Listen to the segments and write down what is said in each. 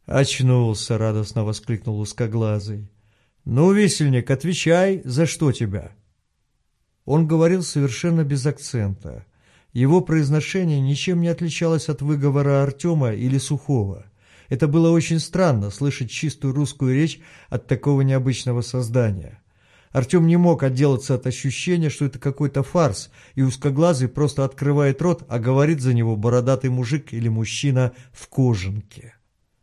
«Очнулся!» — радостно воскликнул узкоглазый. «Ну, висельник, отвечай, за что тебя?» Он говорил совершенно без акцента. Его произношение ничем не отличалось от выговора Артема или Сухого. Это было очень странно, слышать чистую русскую речь от такого необычного создания. Артем не мог отделаться от ощущения, что это какой-то фарс, и узкоглазый просто открывает рот, а говорит за него бородатый мужик или мужчина в кожанке.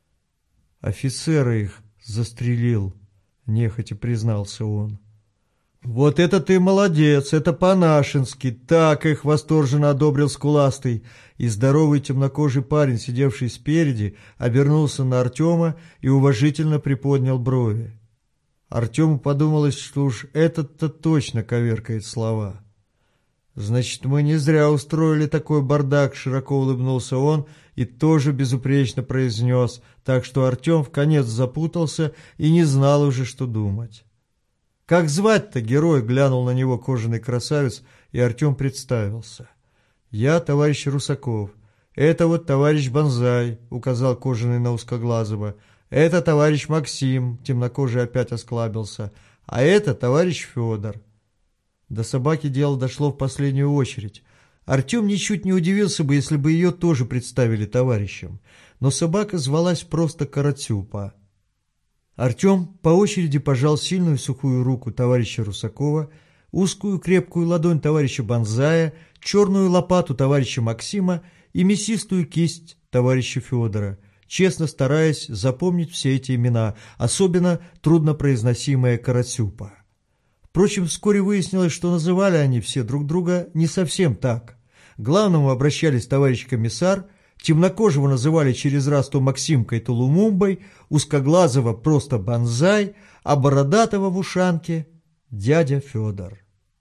«Офицера их застрелил», — нехотя признался он. «Вот это ты молодец, это по-нашенски!» Так их восторженно одобрил скуластый. И здоровый темнокожий парень, сидевший спереди, обернулся на Артема и уважительно приподнял брови. Артему подумалось, что уж этот-то точно коверкает слова. «Значит, мы не зря устроили такой бардак», — широко улыбнулся он и тоже безупречно произнес, так что Артем вконец запутался и не знал уже, что думать. «Как звать-то, герой?» — глянул на него кожаный красавец, и Артем представился. «Я товарищ Русаков. Это вот товарищ Бонзай», — указал кожаный на узкоглазого. «Это товарищ Максим», — темнокожий опять осклабился. «А это товарищ Федор». До собаки дело дошло в последнюю очередь. Артем ничуть не удивился бы, если бы ее тоже представили товарищем. Но собака звалась просто Каратюпа. Артем по очереди пожал сильную сухую руку товарища Русакова, узкую крепкую ладонь товарища Бонзая, черную лопату товарища Максима и мясистую кисть товарища Федора, честно стараясь запомнить все эти имена, особенно труднопроизносимая Каратюпа. Впрочем, вскоре выяснилось, что называли они все друг друга не совсем так. К главному обращались товарищ комиссар, темнокожего называли через раз то Максимкой, то Лумумбой, узкоглазого просто Бонзай, а бородатого в ушанке дядя Федор.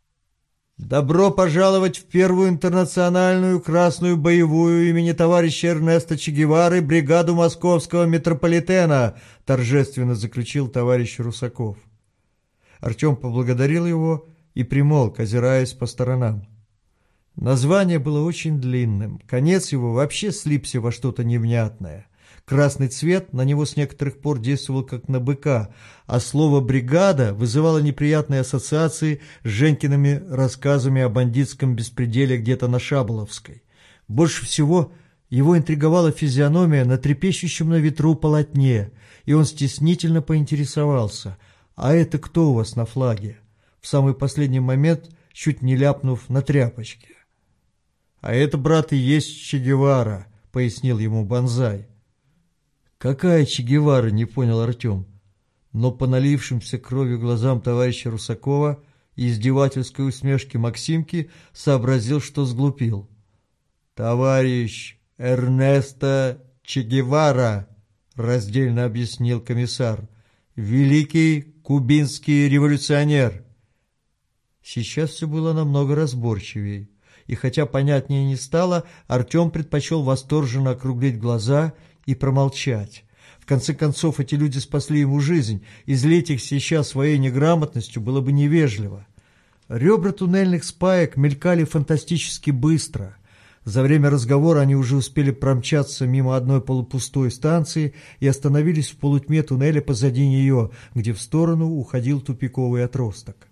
«Добро пожаловать в первую интернациональную красную боевую имени товарища Эрнеста Че Гевары бригаду московского метрополитена», торжественно заключил товарищ Русаков. Артем поблагодарил его и примолк, озираясь по сторонам. Название было очень длинным, конец его вообще слипся во что-то невнятное. Красный цвет на него с некоторых пор действовал как на быка, а слово «бригада» вызывало неприятные ассоциации с Женькиными рассказами о бандитском беспределе где-то на Шаболовской. Больше всего его интриговала физиономия на трепещущем на ветру полотне, и он стеснительно поинтересовался: «А это кто у вас на флаге?» В самый последний момент чуть не ляпнув на тряпочке. «А это, брат, и есть Че Гевара», — пояснил ему Бонзай. «Какая Че Гевара?» — не понял Артем. Но по налившимся кровью глазам товарища Русакова и издевательской усмешки Максимки сообразил, что сглупил. «Товарищ Эрнесто Че Гевара», — раздельно объяснил комиссар, — «великий кубинский революционер». Сейчас все было намного разборчивее, и хотя понятнее не стало, Артем предпочел восторженно округлить глаза и промолчать. В конце концов, эти люди спасли ему жизнь, и злить их сейчас своей неграмотностью было бы невежливо. Ребра туннельных спаек мелькали фантастически быстро. За время разговора они уже успели промчаться мимо одной полупустой станции и остановились в полутьме туннеля позади нее, где в сторону уходил тупиковый отросток.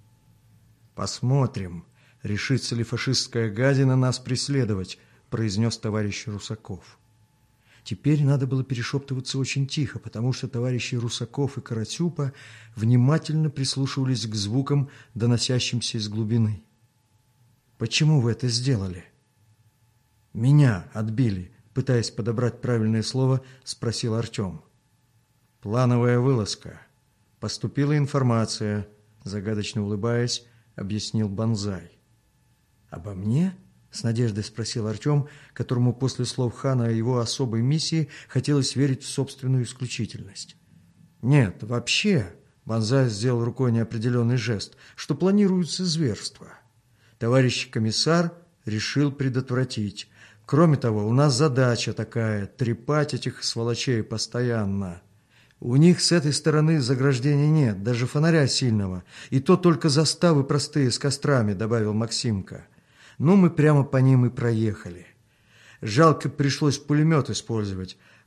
«Посмотрим, решится ли фашистская гадина нас преследовать», — произнес товарищ Русаков. Теперь надо было перешептываться очень тихо, потому что товарищи Русаков и Каратюпа внимательно прислушивались к звукам, доносящимся из глубины. «Почему вы это сделали?» «Меня отбили», — пытаясь подобрать правильное слово, спросил Артем. «Плановая вылазка. Поступила информация», — загадочно улыбаясь, объяснил Бонзай. «Обо мне?» — с надеждой спросил Артем, которому после слов хана о его особой миссии хотелось верить в собственную исключительность. «Нет, вообще», — Бонзай сделал рукой неопределенный жест, «что планируется зверство. Товарищ комиссар решил предотвратить. Кроме того, у нас задача такая — трепать этих сволочей постоянно. У них с этой стороны заграждения нет, даже фонаря сильного, и то только заставы простые с кострами», — добавил Максимка. «Ну, мы прямо по ним и проехали. Жалко, пришлось пулемет использовать,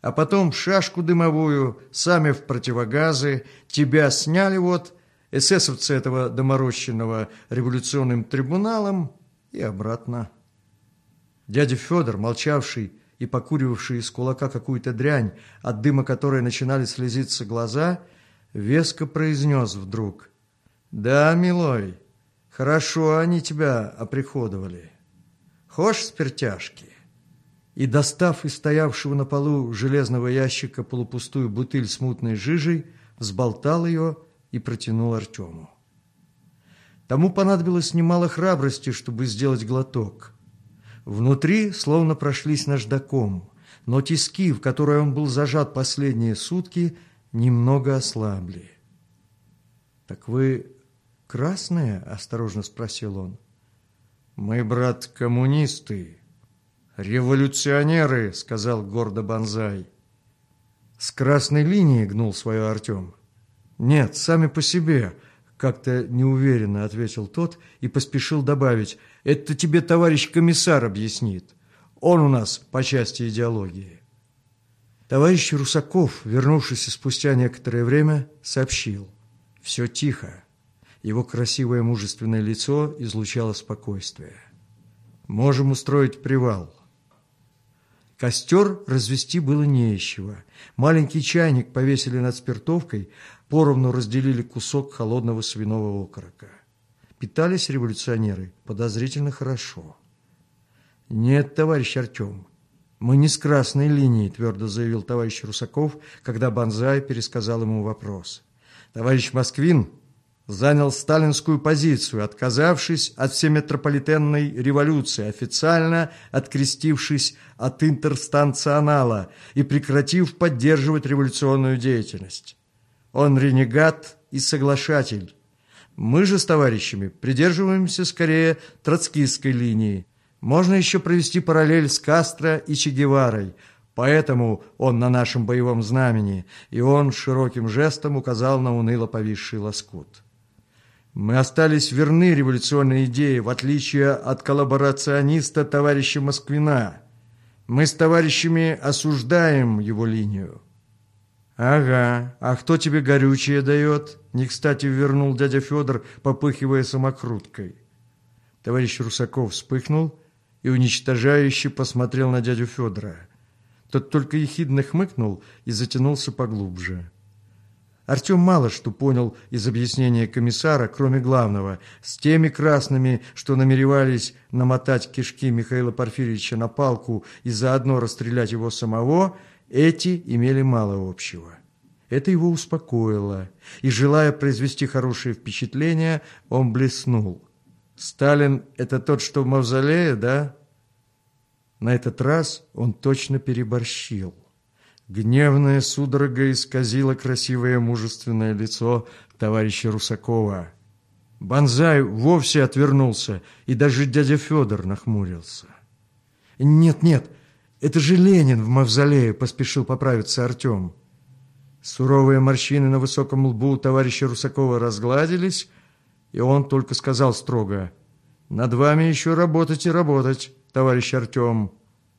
а потом в шашку дымовую, сами в противогазы, тебя сняли вот, эсэсовцы этого доморощенного революционным трибуналом и обратно. Дядя Федор, молчавший и покуривавший из кулака какую-то дрянь, от дыма которой начинали слезиться глаза, веско произнес вдруг: «Да, милой, хорошо они тебя оприходовали. Хошь спиртяшки?» И, достав из стоявшего на полу железного ящика полупустую бутыль с мутной жижей, взболтал ее и протянул Артему. Тому понадобилось немало храбрости, чтобы сделать глоток. Внутри словно прошлись наждаком, но тиски, в которые он был зажат последние сутки, немного ослабли. «Так вы красные?» – осторожно спросил он. «Мы, брат, коммунисты, революционеры», – сказал гордо Бонзай. «С красной линии», – гнул свое Артем. «Нет, сами по себе», – как-то неуверенно ответил тот и поспешил добавить: «Это тебе товарищ комиссар объяснит. Он у нас по части идеологии». Товарищ Русаков, вернувшийся спустя некоторое время, сообщил: «Все тихо». Его красивое мужественное лицо излучало спокойствие. «Можем устроить привал». Костер развести было не из чего. Маленький чайник повесили над спиртовкой, поровну разделили кусок холодного свиного окорока. Питались революционеры подозрительно хорошо. «Нет, товарищ Артем, мы не с красной линии», твердо заявил товарищ Русаков, когда Бонзай пересказал ему вопрос. «Товарищ Москвин занял сталинскую позицию, отказавшись от всеметрополитенной революции, официально открестившись от интерстанционала и прекратив поддерживать революционную деятельность. Он ренегат и соглашатель. Мы же с товарищами придерживаемся скорее троцкистской линии. Можно еще провести параллель с Кастро и Че Геварой, поэтому он на нашем боевом знамени», и он широким жестом указал на уныло повисший лоскут. «Мы остались верны революционной идее, в отличие от коллаборациониста товарища Москвина. Мы с товарищами осуждаем его линию». «Ага, а кто тебе горючее дает?» – не кстати вернул дядя Федор, попыхивая самокруткой. Товарищ Русаков вспыхнул и уничтожающе посмотрел на дядю Федора. Тот только ехидно хмыкнул и затянулся поглубже. Артем мало что понял из объяснения комиссара, кроме главного: с теми красными, что намеревались намотать кишки Михаила Порфирьевича на палку и заодно расстрелять его самого, эти имели мало общего. Это его успокоило, и, желая произвести хорошее впечатление, он блеснул: «Сталин – это тот, что в мавзолее, да?» На этот раз он точно переборщил. Гневная судорога исказила красивое мужественное лицо товарища Русакова. Бонзай вовсе отвернулся, и даже дядя Федор нахмурился. «Нет, нет, это же Ленин в мавзолее», – поспешил поправиться Артем. Суровые морщины на высоком лбу товарища Русакова разгладились, и он только сказал строго: «Над вами еще работать и работать, товарищ Артем».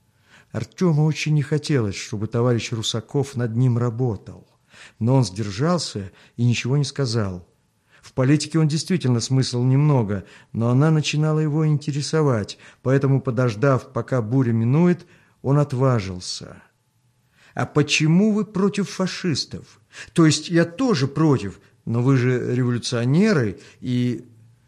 Артему очень не хотелось, чтобы товарищ Русаков над ним работал, но он сдержался и ничего не сказал. В политике он действительно смыслил немного, но она начинала его интересовать, поэтому, подождав, пока буря минует, он отважился. «А почему вы против фашистов? То есть я тоже против, но вы же революционеры и...»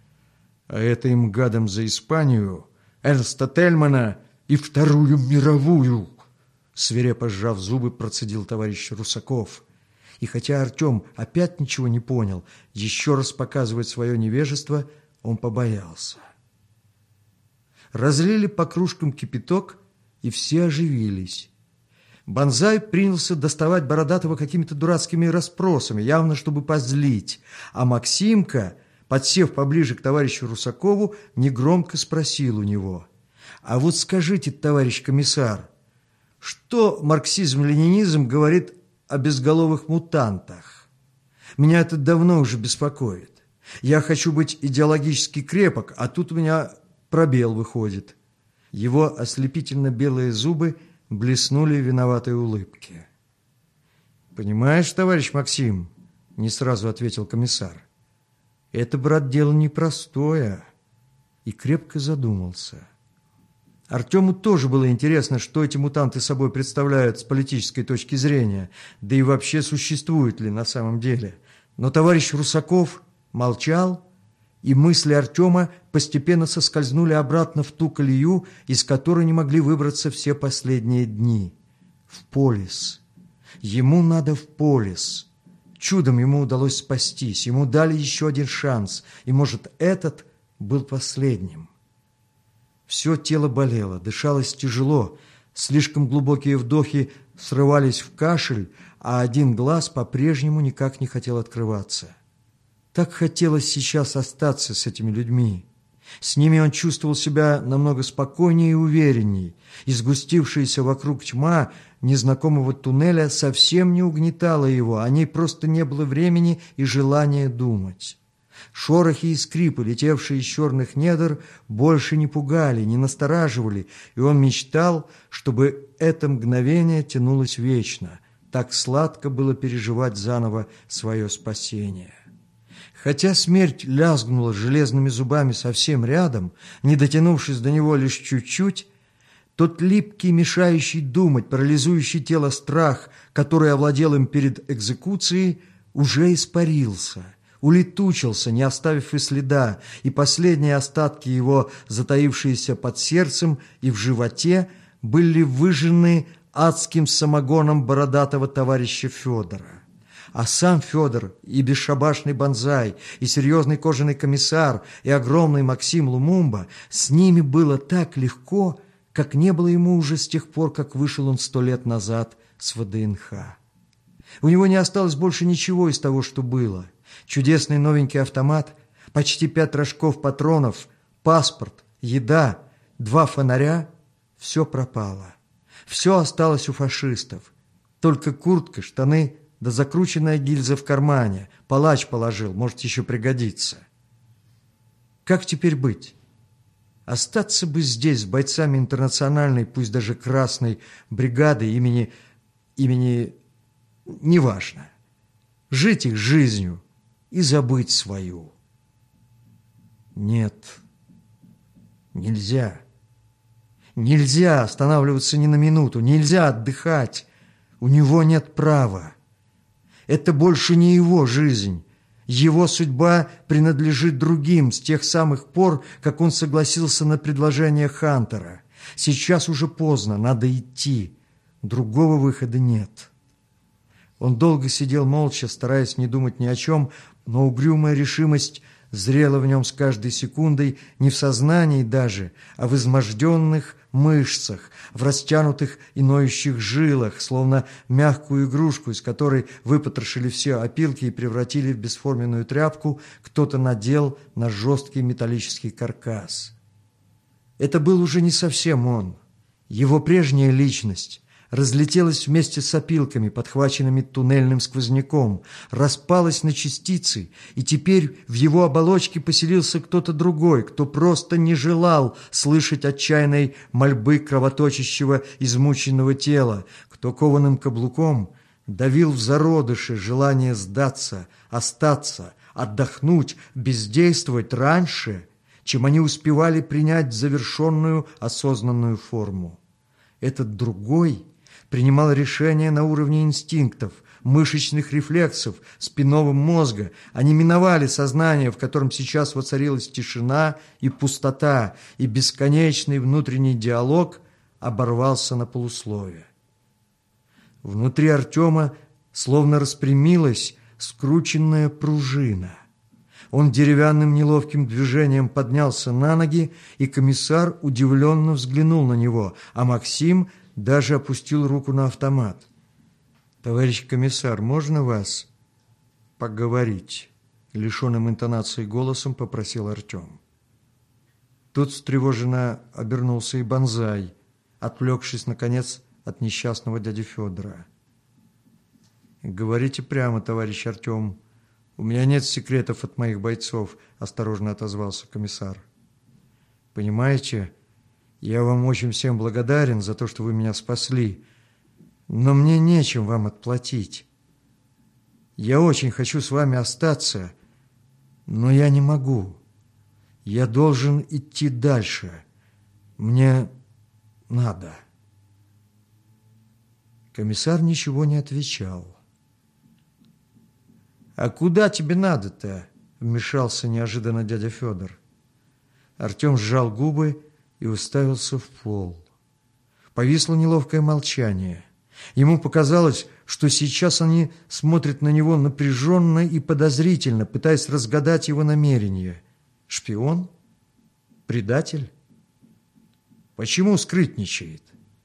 «А это им гадом за Испанию, Эрнста Тельмана и Вторую мировую!» Свирепо сжав зубы, процедил товарищ Русаков. И хотя Артем опять ничего не понял, еще раз показывать свое невежество он побоялся. Разлили по кружкам кипяток, и все оживились. Бонзай принялся доставать Бородатого какими-то дурацкими расспросами, явно чтобы позлить, а Максимка, подсев поближе к товарищу Русакову, негромко спросил у него: «А вот скажите, товарищ комиссар, что марксизм-ленинизм говорит о безголовых мутантах? Меня это давно уже беспокоит. Я хочу быть идеологически крепок, а тут у меня пробел выходит». Его ослепительно белые зубы блеснули в виноватой улыбке. Понимаешь, товарищ Максим, не сразу ответил комиссар. Это, брат, дело непростое. И крепко задумался. Артему тоже было интересно, что эти мутанты собой представляют с политической точки зрения, да и вообще существуют ли на самом деле. Но товарищ Русаков молчал, и мысли Артема постепенно соскользнули обратно в ту колею, из которой не могли выбраться все последние дни. В Полис. Ему надо в Полис. Чудом ему удалось спастись, ему дали еще один шанс, и, может, этот был последним. Все тело болело, дышалось тяжело, слишком глубокие вдохи срывались в кашель, а один глаз по-прежнему никак не хотел открываться. Так хотелось сейчас остаться с этими людьми. С ними он чувствовал себя намного спокойнее и уверенней, и сгустившаяся вокруг тьма незнакомого туннеля совсем не угнетала его, о ней просто не было времени и желания думать. Шорохи и скрипы, летевшие из черных недр, больше не пугали, не настораживали, и он мечтал, чтобы это мгновение тянулось вечно. Так сладко было переживать заново свое спасение. Хотя смерть лязгнула железными зубами совсем рядом, не дотянувшись до него лишь чуть-чуть, тот липкий, мешающий думать, парализующий тело страх, который овладел им перед экзекуцией, уже испарился, улетучился, не оставив и следа, и последние остатки его, затаившиеся под сердцем и в животе, были выжжены адским самогоном бородатого товарища Федора. А сам Федор, и бесшабашный Бонзай, и серьезный кожаный комиссар, и огромный Максим Лумумба, с ними было так легко, как не было ему уже с тех пор, как вышел он 100 лет назад с ВДНХ. У него не осталось больше ничего из того, что было. Чудесный новенький автомат, почти 5 рожков патронов, паспорт, еда, 2 фонаря – все пропало. Все осталось у фашистов. Только куртка, штаны да закрученная гильза в кармане. Палач положил, может еще пригодится. Как теперь быть? Остаться бы здесь с бойцами интернациональной, пусть даже красной бригады имени неважно. Жить их жизнью и забыть свою. Нет, нельзя. Нельзя останавливаться ни на минуту, нельзя отдыхать. У него нет права. Это больше не его жизнь. Его судьба принадлежит другим с тех самых пор, как он согласился на предложение Хантера. Сейчас уже поздно, надо идти. Другого выхода нет. Он долго сидел молча, стараясь не думать ни о чем, но угрюмая решимость зрела в нем с каждой секундой не в сознании даже, а в изможденных мышцах, в растянутых и ноющих жилах, словно мягкую игрушку, из которой выпотрошили все опилки и превратили в бесформенную тряпку, кто-то надел на жесткий металлический каркас. Это был уже не совсем он. Его прежняя личность разлетелась вместе с опилками, подхваченными туннельным сквозняком, распалась на частицы, и теперь в его оболочке поселился кто-то другой, кто просто не желал слышать отчаянной мольбы кровоточащего измученного тела, кто кованым каблуком давил в зародыше желание сдаться, остаться, отдохнуть, бездействовать раньше, чем они успевали принять завершенную осознанную форму. Этот другой принимал решения на уровне инстинктов, мышечных рефлексов, спинного мозга. Они миновали сознание, в котором сейчас воцарилась тишина и пустота, и бесконечный внутренний диалог оборвался на полуслове. Внутри Артема словно распрямилась скрученная пружина. Он деревянным неловким движением поднялся на ноги, и комиссар удивленно взглянул на него, а Максим даже опустил руку на автомат. «Товарищ комиссар, можно вас поговорить?» Лишенным интонации голосом попросил Артем. Тут встревоженно обернулся и Бонзай, отвлекшись, наконец, от несчастного дяди Федора. «Говорите прямо, товарищ Артем. У меня нет секретов от моих бойцов», – осторожно отозвался комиссар. «Понимаете, я вам очень всем благодарен за то, что вы меня спасли, но мне нечем вам отплатить. Я очень хочу с вами остаться, но я не могу. Я должен идти дальше. Мне надо». Комиссар ничего не отвечал. «А куда тебе надо-то?» — вмешался неожиданно дядя Федор. Артем сжал губы и уставился в пол. Повисло неловкое молчание. Ему показалось, что сейчас они смотрят на него напряженно и подозрительно, пытаясь разгадать его намерения. Шпион? Предатель? Почему скрытничает?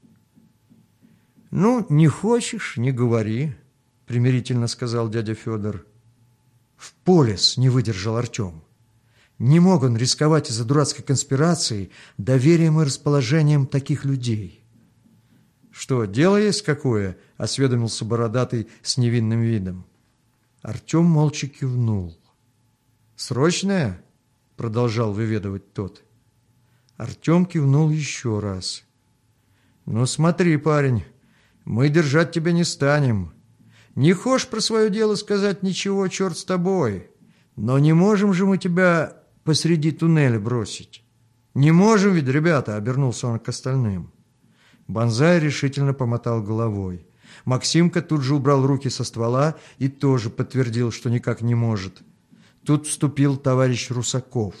«Ну, не хочешь, не говори», — примирительно сказал дядя Федор. «В полис», — не выдержал Артем. Не мог он рисковать из-за дурацкой конспирации доверием и расположением таких людей. «Что, дело есть какое?» — осведомился бородатый с невинным видом. Артем молча кивнул. «Срочное?» — продолжал выведывать тот. Артем кивнул еще раз. «Ну смотри, парень, мы держать тебя не станем. Не хочешь про свое дело сказать ничего, черт с тобой. Но не можем же мы тебя посреди туннеля бросить. Не можем ведь, ребята», — обернулся он к остальным. Бонзай решительно помотал головой. Максимка тут же убрал руки со ствола и тоже подтвердил, что никак не может. Тут вступил товарищ Русаков.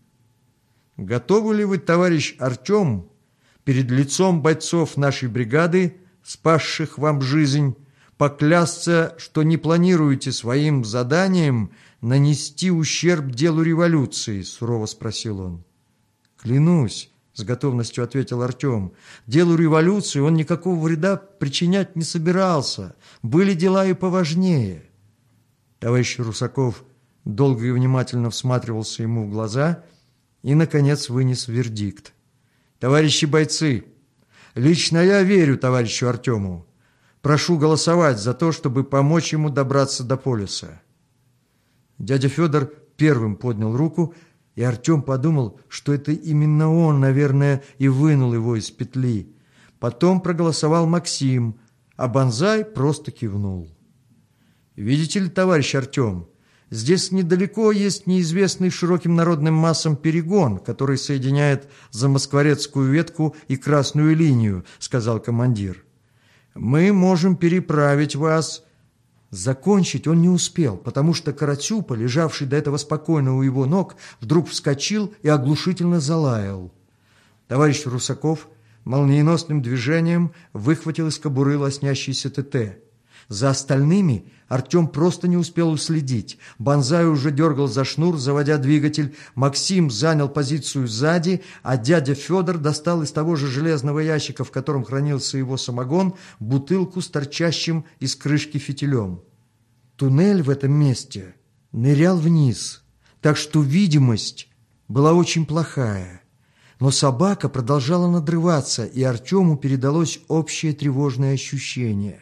«Готовы ли вы, товарищ Артем, перед лицом бойцов нашей бригады, спасших вам жизнь, поклясться, что не планируете своим заданием нанести ущерб делу революции?» — сурово спросил он. «Клянусь», — с готовностью ответил Артем. «Делу революции он никакого вреда причинять не собирался. Были дела и поважнее». Товарищ Русаков долго и внимательно всматривался ему в глаза и, наконец, вынес вердикт. «Товарищи бойцы, лично я верю товарищу Артему. Прошу голосовать за то, чтобы помочь ему добраться до полиса». Дядя Федор первым поднял руку, и Артем подумал, что это именно он, наверное, и вынул его из петли. Потом проголосовал Максим, а Бонзай просто кивнул. «Видите ли, товарищ Артем, здесь недалеко есть неизвестный широким народным массам перегон, который соединяет Замоскворецкую ветку и Красную линию», — сказал командир. «Мы можем переправить вас». Закончить он не успел, потому что Каратюпа, лежавший до этого спокойно у его ног, вдруг вскочил и оглушительно залаял. Товарищ Русаков молниеносным движением выхватил из кобуры лоснящийся ТТ. За остальными Артем просто не успел уследить. Бонзай уже дергал за шнур, заводя двигатель. Максим занял позицию сзади, а дядя Федор достал из того же железного ящика, в котором хранился его самогон, бутылку с торчащим из крышки фитилем. Туннель в этом месте нырял вниз, так что видимость была очень плохая. Но собака продолжала надрываться, и Артему передалось общее тревожное ощущение.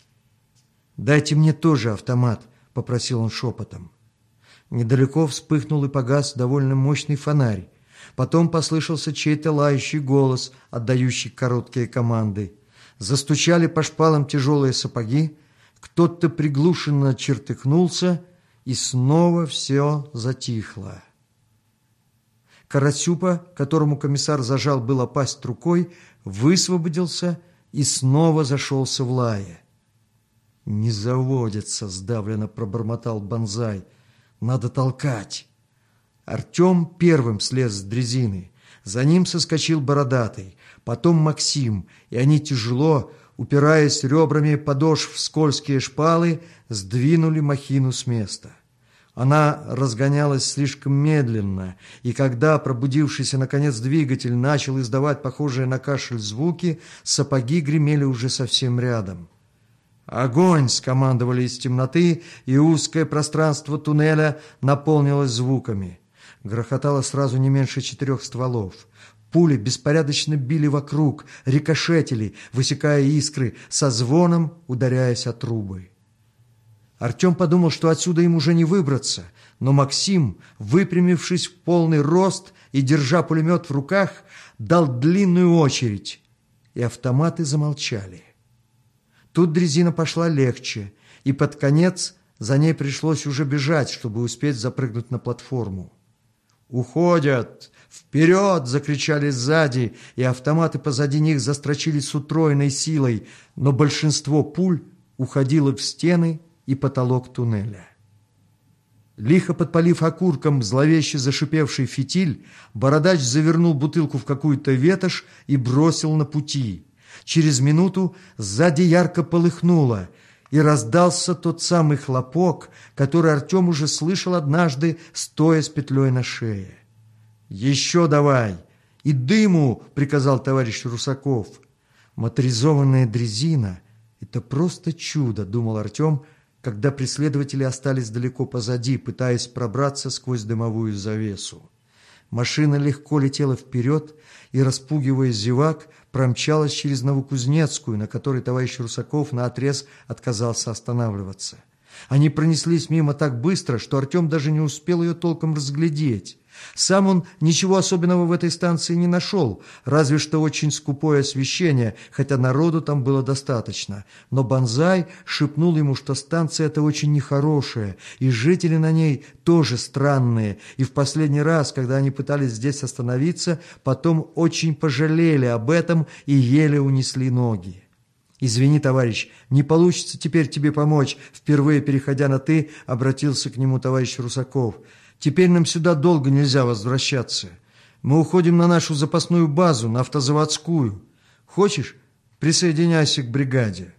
«Дайте мне тоже автомат», — попросил он шепотом. Недалеко вспыхнул и погас довольно мощный фонарь. Потом послышался чей-то лающий голос, отдающий короткие команды. Застучали по шпалам тяжелые сапоги, кто-то приглушенно чертыхнулся, и снова все затихло. Карасюпа, которому комиссар зажал было пасть рукой, высвободился и снова зашелся в лае. «Не заводится», — сдавленно пробормотал Бонзай. «Надо толкать». Артем первым слез с дрезины. За ним соскочил Бородатый, потом Максим, и они тяжело, упираясь ребрами подошв в скользкие шпалы, сдвинули махину с места. Она разгонялась слишком медленно, и когда пробудившийся наконец двигатель начал издавать похожие на кашель звуки, сапоги гремели уже совсем рядом. «Огонь!» — скомандовали из темноты, и узкое пространство туннеля наполнилось звуками. Грохотало сразу не меньше 4 стволов. Пули беспорядочно били вокруг, рикошетили, высекая искры, со звоном ударяясь о трубы. Артем подумал, что отсюда им уже не выбраться, но Максим, выпрямившись в полный рост и держа пулемет в руках, дал длинную очередь, и автоматы замолчали. Тут дрезина пошла легче, и под конец За ней пришлось уже бежать, чтобы успеть запрыгнуть на платформу. «Уходят! Вперед!» – закричали сзади, и автоматы позади них застрочили с утроенной силой, но большинство пуль уходило в стены и потолок туннеля. Лихо подпалив окурком зловеще зашипевший фитиль, бородач завернул бутылку в какую-то ветошь и бросил на пути. Через минуту сзади ярко полыхнуло, и раздался тот самый хлопок, который Артем уже слышал однажды, стоя с петлей на шее. «Еще давай! И дыму!» — приказал товарищ Русаков. «Моторизованная дрезина — это просто чудо», — думал Артем, когда преследователи остались далеко позади, пытаясь пробраться сквозь дымовую завесу. Машина легко летела вперед и, распугивая зевак, промчалась через Новокузнецкую, на которой товарищ Русаков наотрез отказался останавливаться. Они пронеслись мимо так быстро, что Артем даже не успел ее толком разглядеть. Сам он ничего особенного в этой станции не нашел, разве что очень скупое освещение, хотя народу там было достаточно. Но Банзай шепнул ему, что станция эта очень нехорошая, и жители на ней тоже странные, и в последний раз, когда они пытались здесь остановиться, потом очень пожалели об этом и еле унесли ноги. «Извини, товарищ, не получится теперь тебе помочь», впервые переходя на «ты», обратился к нему товарищ Русаков. «Теперь нам сюда долго нельзя возвращаться. Мы уходим на нашу запасную базу, на автозаводскую. Хочешь, присоединяйся к бригаде».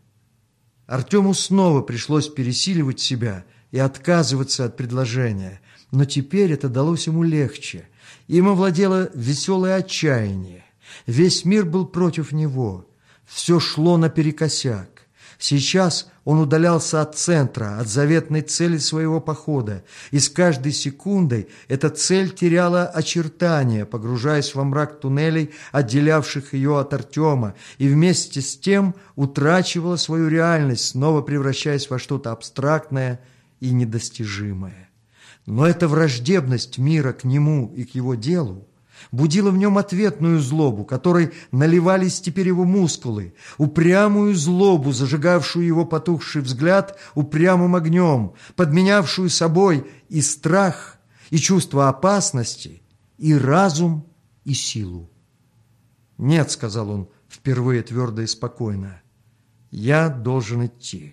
Артему снова пришлось пересиливать себя и отказываться от предложения, но теперь это далось ему легче. Им овладело веселое отчаяние. Весь мир был против него. Все шло наперекосяк. Сейчас он удалялся от центра, от заветной цели своего похода, и с каждой секундой эта цель теряла очертания, погружаясь во мрак туннелей, отделявших ее от Артема, и вместе с тем утрачивала свою реальность, снова превращаясь во что-то абстрактное и недостижимое. Но эта враждебность мира к нему и к его делу будила в нем ответную злобу, которой наливались теперь его мускулы, упрямую злобу, зажигавшую его потухший взгляд упрямым огнем, подменявшую собой и страх, и чувство опасности, и разум, и силу. «Нет», — сказал он впервые твердо и спокойно, — «я должен идти.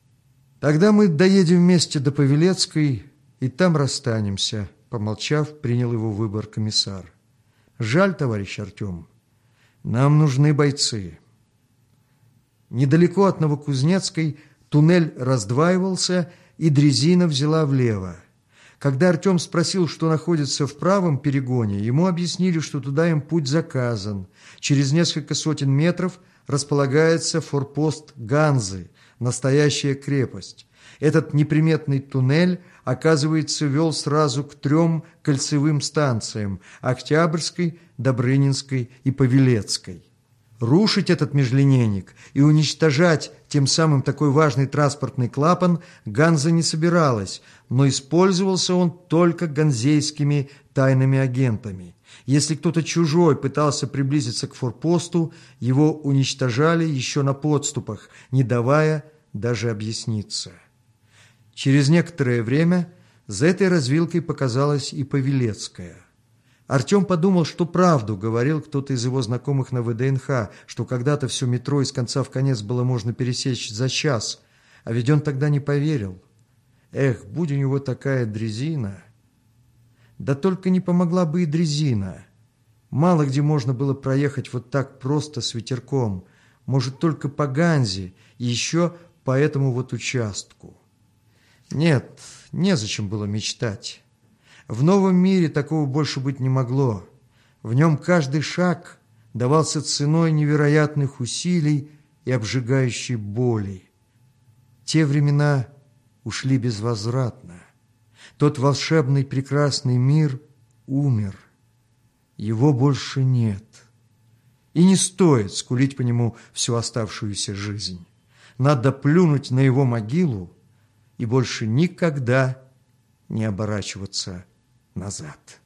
Тогда мы доедем вместе до Павелецкой, и там расстанемся», — помолчав, принял его выбор комиссар. «Жаль, товарищ Артем, нам нужны бойцы». Недалеко от Новокузнецкой туннель раздваивался, и дрезина взяла влево. Когда Артем спросил, что находится в правом перегоне, ему объяснили, что туда им путь заказан. Через несколько сотен метров располагается форпост Ганзы, настоящая крепость. Этот неприметный туннель, оказывается, вел сразу к 3 кольцевым станциям – Октябрьской, Добрынинской и Павелецкой. Рушить этот межлинейник и уничтожать тем самым такой важный транспортный клапан Ганза не собиралась, но использовался он только ганзейскими тайными агентами. Если кто-то чужой пытался приблизиться к форпосту, его уничтожали еще на подступах, не давая даже объясниться. Через некоторое время за этой развилкой показалась и Павелецкая. Артем подумал, что правду говорил кто-то из его знакомых на ВДНХ, что когда-то все метро из конца в конец было можно пересечь за час, а ведь он тогда не поверил. Эх, будь у него такая дрезина! Да только не помогла бы и дрезина. Мало где можно было проехать вот так просто с ветерком, может, только по Ганзе и еще по этому вот участку. Нет, незачем было мечтать. В новом мире такого больше быть не могло. В нем каждый шаг давался ценой невероятных усилий и обжигающей боли. Те времена ушли безвозвратно. Тот волшебный прекрасный мир умер. Его больше нет. И не стоит скулить по нему всю оставшуюся жизнь. Надо плюнуть на его могилу и больше никогда не оборачиваться назад.